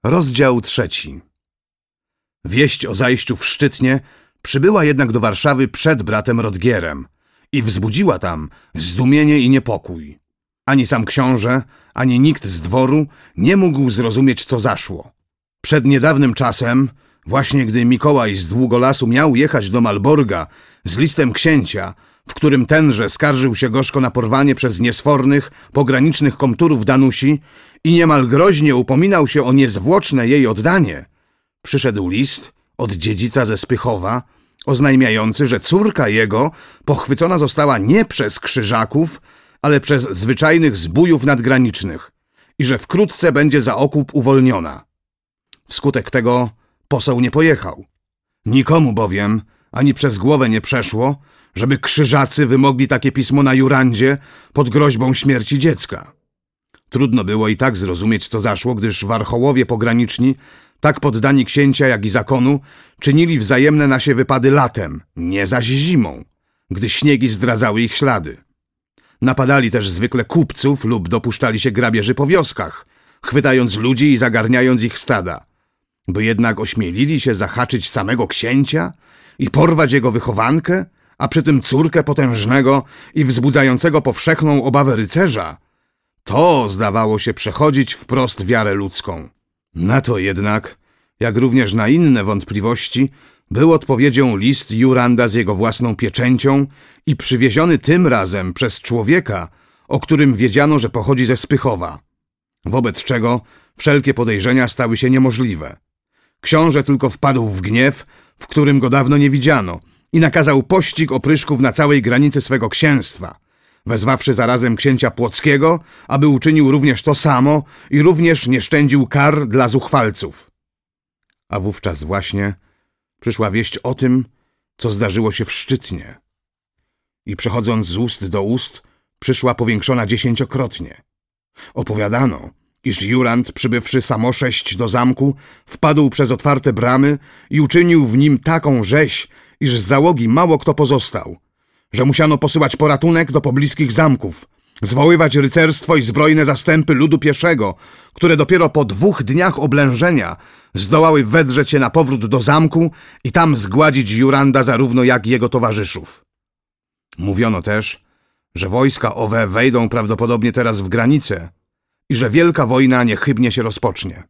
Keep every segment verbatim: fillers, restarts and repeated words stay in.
Rozdział trzeci. Wieść o zajściu w Szczytnie przybyła jednak do Warszawy przed bratem Rodgierem i wzbudziła tam zdumienie i niepokój. Ani sam książę, ani nikt z dworu nie mógł zrozumieć, co zaszło. Przed niedawnym czasem, właśnie gdy Mikołaj z Długolasu miał jechać do Malborga z listem księcia, w którym tenże skarżył się gorzko na porwanie przez niesfornych, pogranicznych komturów Danusi i niemal groźnie upominał się o niezwłoczne jej oddanie, przyszedł list od dziedzica ze Spychowa, oznajmiający, że córka jego pochwycona została nie przez krzyżaków, ale przez zwyczajnych zbójów nadgranicznych i że wkrótce będzie za okup uwolniona. Wskutek tego poseł nie pojechał. Nikomu bowiem ani przez głowę nie przeszło, żeby krzyżacy wymogli takie pismo na Jurandzie pod groźbą śmierci dziecka. Trudno było i tak zrozumieć, co zaszło, gdyż warchołowie pograniczni, tak poddani księcia, jak i zakonu, czynili wzajemne na się wypady latem, nie zaś zimą, gdy śniegi zdradzały ich ślady. Napadali też zwykle kupców lub dopuszczali się grabieży po wioskach, chwytając ludzi i zagarniając ich stada. By jednak ośmielili się zahaczyć samego księcia i porwać jego wychowankę, a przy tym córkę potężnego i wzbudzającego powszechną obawę rycerza, to zdawało się przechodzić wprost wiarę ludzką. Na to jednak, jak również na inne wątpliwości, był odpowiedzią list Juranda z jego własną pieczęcią i przywieziony tym razem przez człowieka, o którym wiedziano, że pochodzi ze Spychowa, wobec czego wszelkie podejrzenia stały się niemożliwe. Książę tylko wpadł w gniew, w którym go dawno nie widziano, i nakazał pościg opryszków na całej granicy swego księstwa, wezwawszy zarazem księcia Płockiego, aby uczynił również to samo i również nie szczędził kar dla zuchwalców. A wówczas właśnie przyszła wieść o tym, co zdarzyło się w Szczytnie. I przechodząc z ust do ust, przyszła powiększona dziesięciokrotnie. Opowiadano, iż Jurand, przybywszy samosześć do zamku, wpadł przez otwarte bramy i uczynił w nim taką rzeź, iż z załogi mało kto pozostał, że musiano posyłać poratunek do pobliskich zamków, zwoływać rycerstwo i zbrojne zastępy ludu pieszego, które dopiero po dwóch dniach oblężenia zdołały wedrzeć się na powrót do zamku i tam zgładzić Juranda zarówno jak jego towarzyszów. Mówiono też, że wojska owe wejdą prawdopodobnie teraz w granicę i że wielka wojna niechybnie się rozpocznie.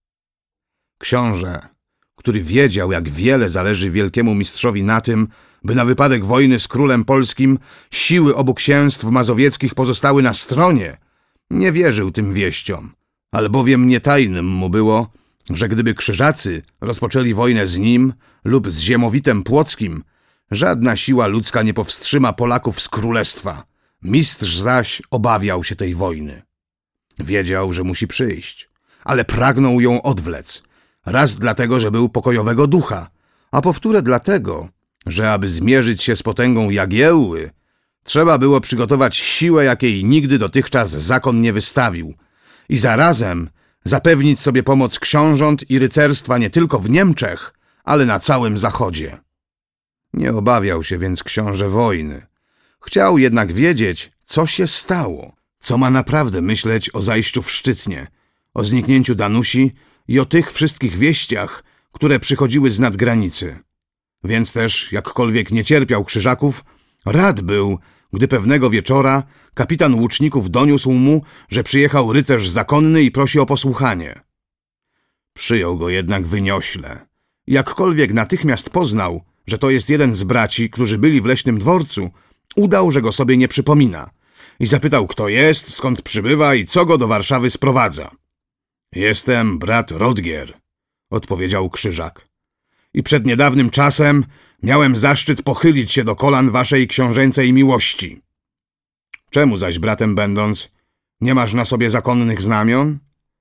Książę, który wiedział, jak wiele zależy wielkiemu mistrzowi na tym, by na wypadek wojny z królem polskim siły obu księstw mazowieckich pozostały na stronie, nie wierzył tym wieściom, albowiem nietajnym mu było, że gdyby krzyżacy rozpoczęli wojnę z nim lub z Ziemowitem Płockim, żadna siła ludzka nie powstrzyma Polaków z królestwa. Mistrz zaś obawiał się tej wojny. Wiedział, że musi przyjść, ale pragnął ją odwlec. Raz dlatego, że był pokojowego ducha, a powtóre dlatego, że aby zmierzyć się z potęgą Jagiełły, trzeba było przygotować siłę, jakiej nigdy dotychczas zakon nie wystawił i zarazem zapewnić sobie pomoc książąt i rycerstwa nie tylko w Niemczech, ale na całym Zachodzie. Nie obawiał się więc książę wojny. Chciał jednak wiedzieć, co się stało, co ma naprawdę myśleć o zajściu w Szczytnie, o zniknięciu Danusi i o tych wszystkich wieściach, które przychodziły z nadgranicy. Więc też, jakkolwiek nie cierpiał krzyżaków, rad był, gdy pewnego wieczora kapitan łuczników doniósł mu, że przyjechał rycerz zakonny i prosi o posłuchanie. Przyjął go jednak wyniośle. Jakkolwiek natychmiast poznał, że to jest jeden z braci, którzy byli w leśnym dworcu, udał, że go sobie nie przypomina i zapytał, kto jest, skąd przybywa i co go do Warszawy sprowadza. Jestem brat Rodgier, odpowiedział krzyżak. I przed niedawnym czasem miałem zaszczyt pochylić się do kolan waszej książęcej miłości. Czemu zaś bratem będąc, nie masz na sobie zakonnych znamion?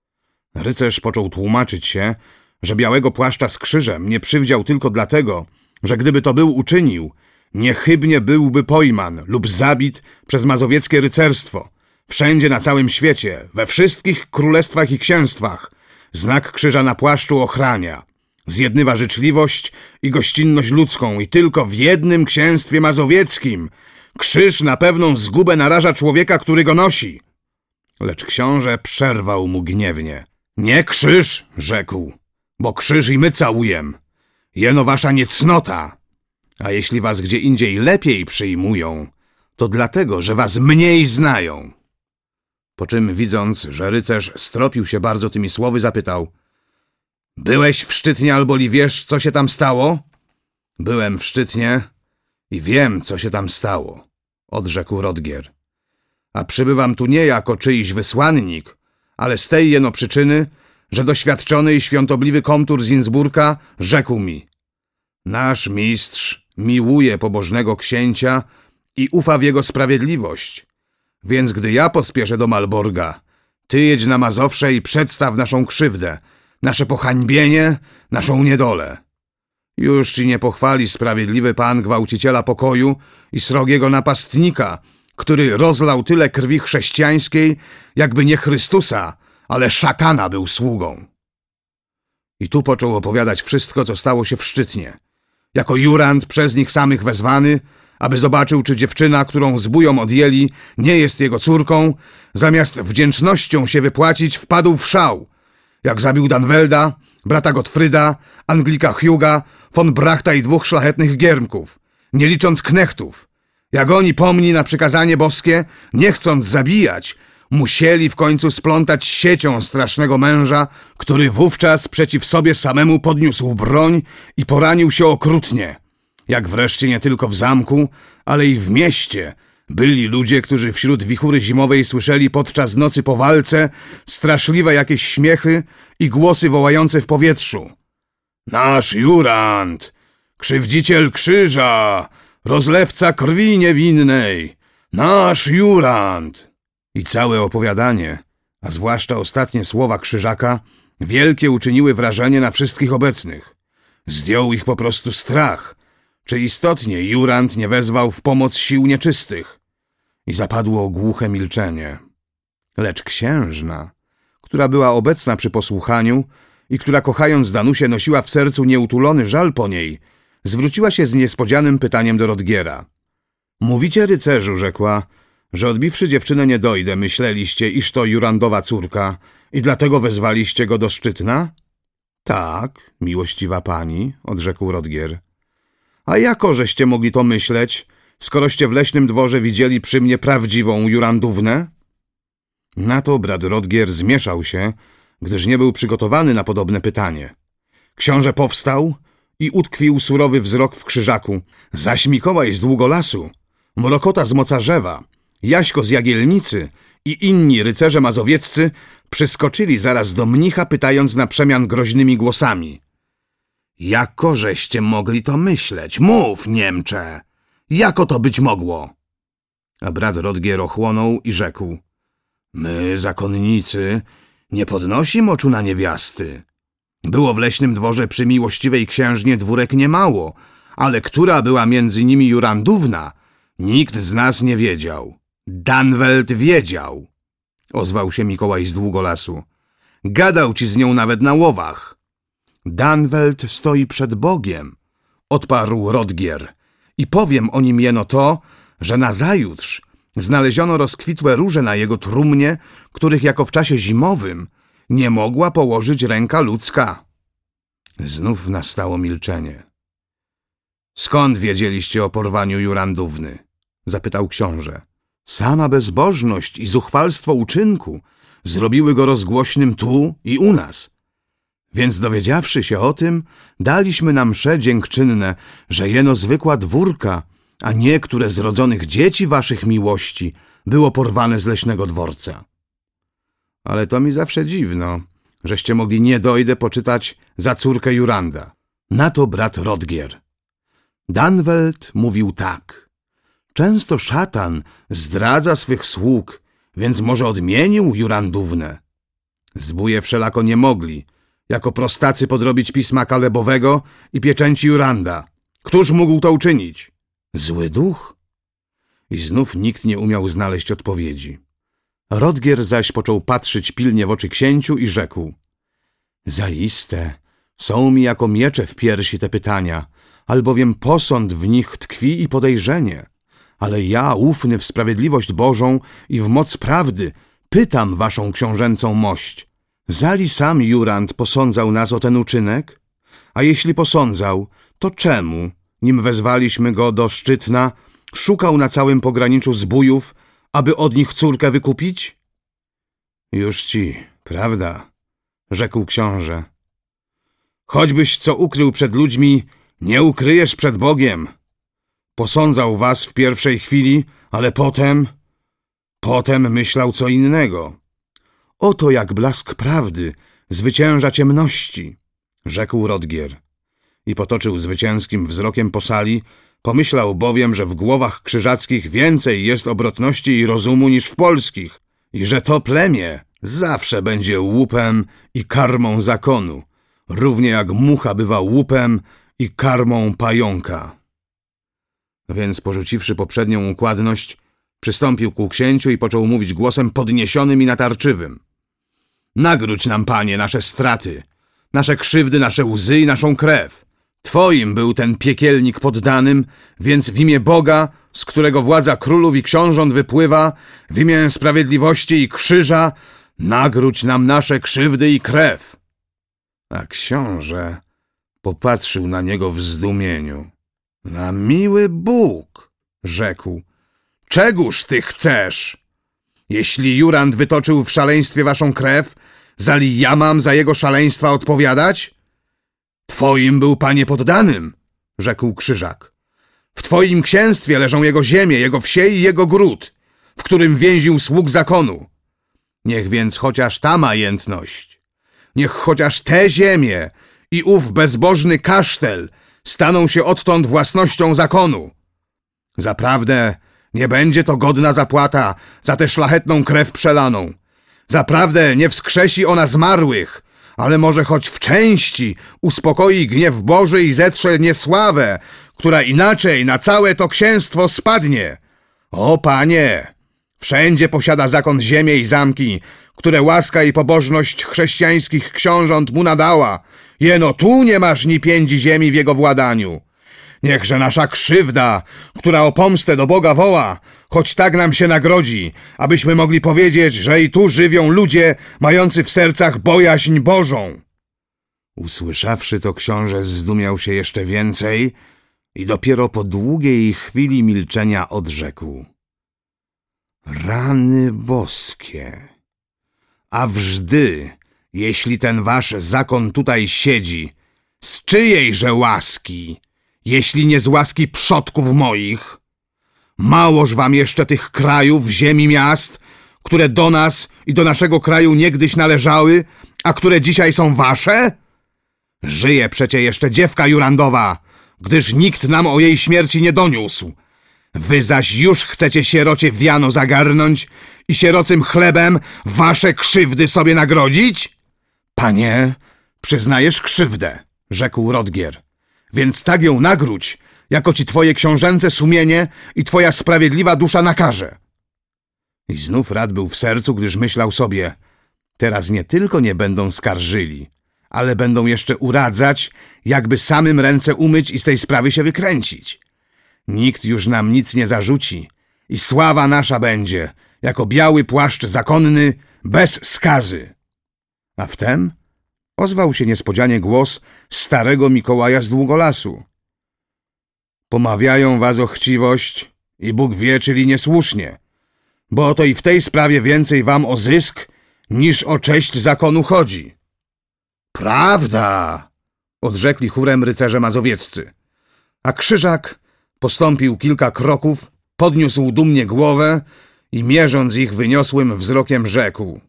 Rycerz począł tłumaczyć się, że białego płaszcza z krzyżem nie przywdział tylko dlatego, że gdyby to był uczynił, niechybnie byłby pojman lub zabit przez mazowieckie rycerstwo. Wszędzie na całym świecie, we wszystkich królestwach i księstwach, znak krzyża na płaszczu ochrania. Zjednywa życzliwość i gościnność ludzką i tylko w jednym księstwie mazowieckim krzyż na pewną zgubę naraża człowieka, który go nosi. Lecz książę przerwał mu gniewnie. Nie krzyż, rzekł, bo krzyż i my całujem. Jeno wasza niecnota. A jeśli was gdzie indziej lepiej przyjmują, to dlatego, że was mniej znają. Po czym, widząc, że rycerz stropił się bardzo tymi słowy, zapytał: byłeś w Szczytnie, alboli wiesz, co się tam stało? Byłem w Szczytnie i wiem, co się tam stało, odrzekł Rodgier. A przybywam tu nie jako czyjś wysłannik, ale z tej jeno przyczyny, że doświadczony i świątobliwy komtur z Innsbrucka rzekł mi: nasz mistrz miłuje pobożnego księcia i ufa w jego sprawiedliwość. Więc gdy ja pospieszę do Malborga, ty jedź na Mazowsze i przedstaw naszą krzywdę, nasze pohańbienie, naszą niedolę. Już ci nie pochwali sprawiedliwy pan gwałciciela pokoju i srogiego napastnika, który rozlał tyle krwi chrześcijańskiej, jakby nie Chrystusa, ale szatana był sługą. I tu począł opowiadać wszystko, co stało się w Szczytnie. Jako jurand przez nich samych wezwany, aby zobaczył, czy dziewczyna, którą z bują odjęli, nie jest jego córką, zamiast wdzięcznością się wypłacić, wpadł w szał. Jak zabił Danwelda, brata Gottfryda, Anglika Huga, von Brachta i dwóch szlachetnych giermków, nie licząc knechtów. Jak oni pomni na przykazanie boskie, nie chcąc zabijać, musieli w końcu splątać siecią strasznego męża, który wówczas przeciw sobie samemu podniósł broń i poranił się okrutnie. Jak wreszcie nie tylko w zamku, ale i w mieście byli ludzie, którzy wśród wichury zimowej słyszeli podczas nocy po walce straszliwe jakieś śmiechy i głosy wołające w powietrzu: nasz jurand, krzywdziciel krzyża, rozlewca krwi niewinnej, nasz jurand. I całe opowiadanie, a zwłaszcza ostatnie słowa Krzyżaka, wielkie uczyniły wrażenie na wszystkich obecnych. Zdjął ich po prostu strach, czy istotnie jurand nie wezwał w pomoc sił nieczystych. I zapadło głuche milczenie. Lecz księżna, która była obecna przy posłuchaniu i która, kochając Danusię, nosiła w sercu nieutulony żal po niej, zwróciła się z niespodzianym pytaniem do Rodgiera. Mówicie, rycerzu, rzekła, że odbiwszy dziewczynę nie dojdę, myśleliście, iż to jurandowa córka i dlatego wezwaliście go do Szczytna? Tak, miłościwa pani, odrzekł Rodgier. A jako żeście mogli to myśleć, skoroście w leśnym dworze widzieli przy mnie prawdziwą jurandównę? Na to brat Rodgier zmieszał się, gdyż nie był przygotowany na podobne pytanie. Książę powstał i utkwił surowy wzrok w Krzyżaku, zaś Mikołaj z Długolasu, Mrokota z Mocarzewa, Jaśko z Jagielnicy i inni rycerze mazowieccy przyskoczyli zaraz do mnicha, pytając na przemian groźnymi głosami: jako żeście mogli to myśleć? Mów, Niemcze! Jako to być mogło? A brat Rodgier ochłonął i rzekł: my, zakonnicy, nie podnosimy oczu na niewiasty. Było w leśnym dworze przy miłościwej księżnie dwórek niemało, ale która była między nimi jurandówna, nikt z nas nie wiedział. Danweld wiedział, ozwał się Mikołaj z Długolasu. Gadał ci z nią nawet na łowach. Danweld stoi przed Bogiem, odparł Rodgier, i powiem o nim jeno to, że nazajutrz znaleziono rozkwitłe róże na jego trumnie, których jako w czasie zimowym nie mogła położyć ręka ludzka. Znów nastało milczenie. Skąd wiedzieliście o porwaniu jurandówny? Zapytał książę. Sama bezbożność i zuchwalstwo uczynku zrobiły go rozgłośnym tu i u nas. Więc dowiedziawszy się o tym, daliśmy na msze dziękczynne, że jeno zwykła dwórka, a nie które z rodzonych dzieci waszych miłości było porwane z leśnego dworca. Ale to mi zawsze dziwno, żeście mogli nie dojdę poczytać za córkę Juranda. Na to brat Rodgier. Danweld mówił tak. Często szatan zdradza swych sług, więc może odmienił jurandównę. Zbóje wszelako nie mogli, jako prostacy podrobić pisma Kalebowego i pieczęci Juranda. Któż mógł to uczynić? Zły duch? I znów nikt nie umiał znaleźć odpowiedzi. Rodgier zaś począł patrzeć pilnie w oczy księciu i rzekł: zaiste, są mi jako miecze w piersi te pytania, albowiem posąd w nich tkwi i podejrzenie. Ale ja, ufny w sprawiedliwość Bożą i w moc prawdy, pytam waszą książęcą mość. Zali sam Jurand posądzał nas o ten uczynek? A jeśli posądzał, to czemu, nim wezwaliśmy go do Szczytna, szukał na całym pograniczu zbójów, aby od nich córkę wykupić? Już ci, prawda, rzekł książę. Choćbyś co ukrył przed ludźmi, nie ukryjesz przed Bogiem. Posądzał was w pierwszej chwili, ale potem, potem myślał co innego. Oto jak blask prawdy zwycięża ciemności, rzekł Rodgier. I potoczył zwycięskim wzrokiem po sali, pomyślał bowiem, że w głowach krzyżackich więcej jest obrotności i rozumu niż w polskich i że to plemię zawsze będzie łupem i karmą zakonu, równie jak mucha bywa łupem i karmą pająka. Więc porzuciwszy poprzednią układność, przystąpił ku księciu i począł mówić głosem podniesionym i natarczywym. Nagródź nam, panie, nasze straty, nasze krzywdy, nasze łzy i naszą krew. Twoim był ten piekielnik poddanym, więc w imię Boga, z którego władza królów i książąt wypływa, w imię sprawiedliwości i krzyża, nagródź nam nasze krzywdy i krew. A książę popatrzył na niego w zdumieniu. Na miły Bóg, rzekł, czegóż ty chcesz? Jeśli Jurand wytoczył w szaleństwie waszą krew, zali ja mam za jego szaleństwa odpowiadać? Twoim był, panie, poddanym, rzekł Krzyżak. W twoim księstwie leżą jego ziemie, jego wsie i jego gród, w którym więził sług zakonu. Niech więc chociaż ta majętność, niech chociaż te ziemie i ów bezbożny kasztel staną się odtąd własnością zakonu. Zaprawdę nie będzie to godna zapłata za tę szlachetną krew przelaną. Zaprawdę nie wskrzesi ona zmarłych, ale może choć w części uspokoi gniew Boży i zetrze niesławę, która inaczej na całe to księstwo spadnie. O, panie, wszędzie posiada zakon ziemię i zamki, które łaska i pobożność chrześcijańskich książąt mu nadała. Jeno tu nie masz ni piędzi ziemi w jego władaniu. Niechże nasza krzywda, która o pomstę do Boga woła, choć tak nam się nagrodzi, abyśmy mogli powiedzieć, że i tu żywią ludzie mający w sercach bojaźń Bożą. Usłyszawszy to, książę zdumiał się jeszcze więcej i dopiero po długiej chwili milczenia odrzekł. Rany boskie! A wżdy, jeśli ten wasz zakon tutaj siedzi, z czyjejże łaski, jeśli nie z łaski przodków moich? Małoż wam jeszcze tych krajów, ziemi, miast, które do nas i do naszego kraju niegdyś należały, a które dzisiaj są wasze? Żyje przecie jeszcze dziewka Jurandowa, gdyż nikt nam o jej śmierci nie doniósł. Wy zaś już chcecie sierocie wiano zagarnąć i sierocym chlebem wasze krzywdy sobie nagrodzić? Panie, przyznajesz krzywdę, rzekł Rodgier, więc tak ją nagródź, jako ci twoje książęce sumienie i twoja sprawiedliwa dusza nakaże. I znów rad był w sercu, gdyż myślał sobie, teraz nie tylko nie będą skarżyli, ale będą jeszcze uradzać, jakby samym ręce umyć i z tej sprawy się wykręcić. Nikt już nam nic nie zarzuci i sława nasza będzie, jako biały płaszcz zakonny, bez skazy. A wtem ozwał się niespodzianie głos starego Mikołaja z Długolasu. Pomawiają was o chciwość i Bóg wie, czyli niesłusznie, bo oto i w tej sprawie więcej wam o zysk niż o cześć zakonu chodzi. Prawda, odrzekli chórem rycerze mazowieccy. A Krzyżak postąpił kilka kroków, podniósł dumnie głowę i mierząc ich wyniosłym wzrokiem rzekł.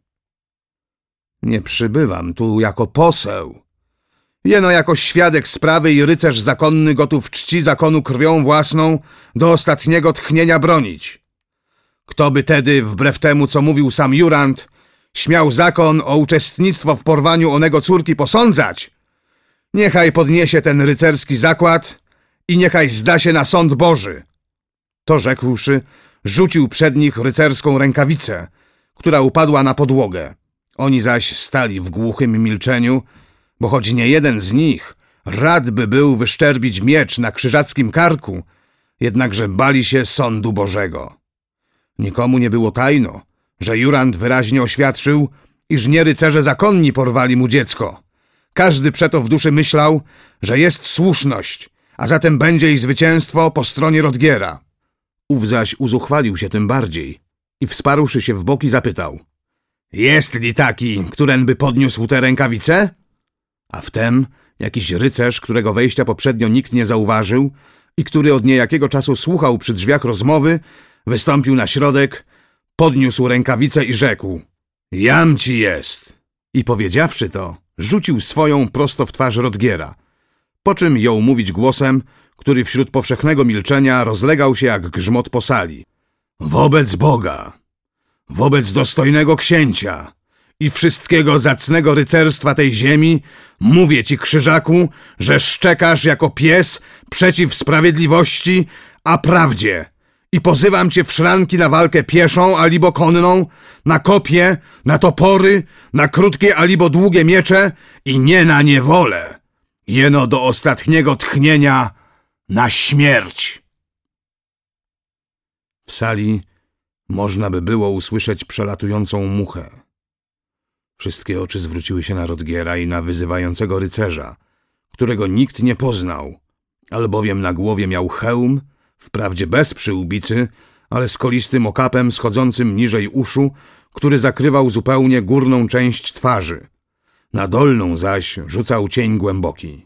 Nie przybywam tu jako poseł, jeno jako świadek sprawy i rycerz zakonny gotów czci zakonu krwią własną do ostatniego tchnienia bronić. Kto by tedy, wbrew temu, co mówił sam Jurand, śmiał zakon o uczestnictwo w porwaniu onego córki posądzać, niechaj podniesie ten rycerski zakład i niechaj zda się na sąd Boży. To rzekłszy, rzucił przed nich rycerską rękawicę, która upadła na podłogę. Oni zaś stali w głuchym milczeniu, bo choć nie jeden z nich rad by był wyszczerbić miecz na krzyżackim karku, jednakże bali się sądu Bożego. Nikomu nie było tajno, że Jurand wyraźnie oświadczył, iż nie rycerze zakonni porwali mu dziecko. Każdy przeto w duszy myślał, że jest słuszność, a zatem będzie i zwycięstwo po stronie Rodgiera. Ów zaś uzuchwalił się tym bardziej i wsparłszy się w boki zapytał: jest li taki, którenby podniósł te rękawice? A wtem jakiś rycerz, którego wejścia poprzednio nikt nie zauważył i który od niejakiego czasu słuchał przy drzwiach rozmowy, wystąpił na środek, podniósł rękawicę i rzekł: jam ci jest. I powiedziawszy to, rzucił swoją prosto w twarz Rodgiera, po czym jął mówić głosem, który wśród powszechnego milczenia rozlegał się jak grzmot po sali: wobec Boga, wobec dostojnego księcia i wszystkiego zacnego rycerstwa tej ziemi, mówię ci, Krzyżaku, że szczekasz jako pies przeciw sprawiedliwości, a prawdzie, i pozywam cię w szranki na walkę pieszą alibo konną, na kopie, na topory, na krótkie alibo długie miecze i nie na niewolę, jeno do ostatniego tchnienia na śmierć. W sali można by było usłyszeć przelatującą muchę. Wszystkie oczy zwróciły się na Rodgiera i na wyzywającego rycerza, którego nikt nie poznał, albowiem na głowie miał hełm, wprawdzie bez przyłbicy, ale z kolistym okapem schodzącym niżej uszu, który zakrywał zupełnie górną część twarzy. Na dolną zaś rzucał cień głęboki.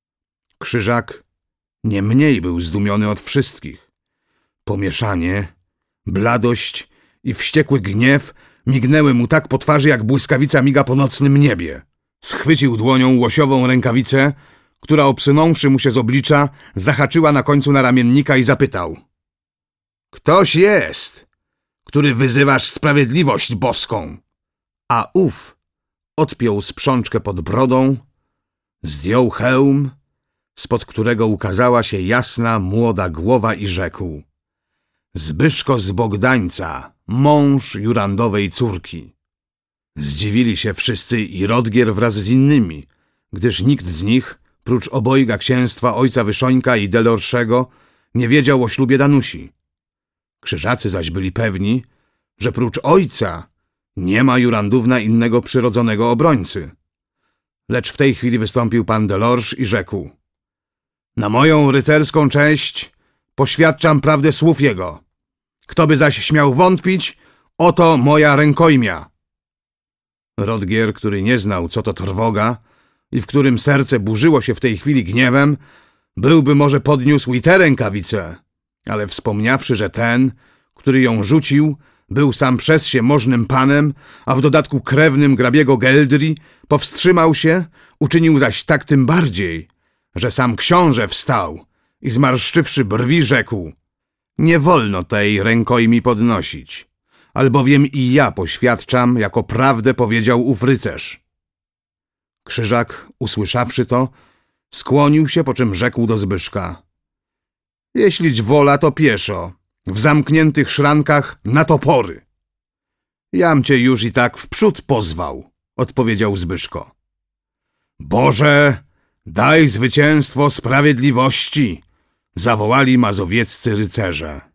Krzyżak nie mniej był zdumiony od wszystkich. Pomieszanie, bladość i wściekły gniew mignęły mu tak po twarzy, jak błyskawica miga po nocnym niebie. Schwycił dłonią łosiową rękawicę, która obsunąwszy mu się z oblicza, zahaczyła na końcu na ramiennika i zapytał: ktoś jest, który wyzywasz sprawiedliwość boską? A ów odpiął sprzączkę pod brodą, zdjął hełm, spod którego ukazała się jasna, młoda głowa i rzekł: Zbyszko z Bogdańca, mąż Jurandowej córki. Zdziwili się wszyscy i Rodgier wraz z innymi, gdyż nikt z nich, prócz obojga księstwa ojca Wyszońka i Delorszego, nie wiedział o ślubie Danusi. Krzyżacy zaś byli pewni, że prócz ojca nie ma Jurandówna innego przyrodzonego obrońcy. Lecz w tej chwili wystąpił pan Delorsz i rzekł: na moją rycerską cześć poświadczam prawdę słów jego. Kto by zaś śmiał wątpić, oto moja rękojmia. Rodgier, który nie znał, co to trwoga i w którym serce burzyło się w tej chwili gniewem, byłby może podniósł i tę rękawicę, ale wspomniawszy, że ten, który ją rzucił, był sam przez się możnym panem, a w dodatku krewnym grabiego Geldri, powstrzymał się, uczynił zaś tak tym bardziej, że sam książę wstał i zmarszczywszy brwi rzekł: nie wolno tej rękojmi podnosić, albowiem i ja poświadczam, jako prawdę powiedział ów rycerz. Krzyżak, usłyszawszy to, skłonił się, po czym rzekł do Zbyszka: jeślić wola, to pieszo, w zamkniętych szrankach na topory. Jam cię już i tak wprzód pozwał, odpowiedział Zbyszko. Boże, daj zwycięstwo sprawiedliwości, zawołali mazowieccy rycerze.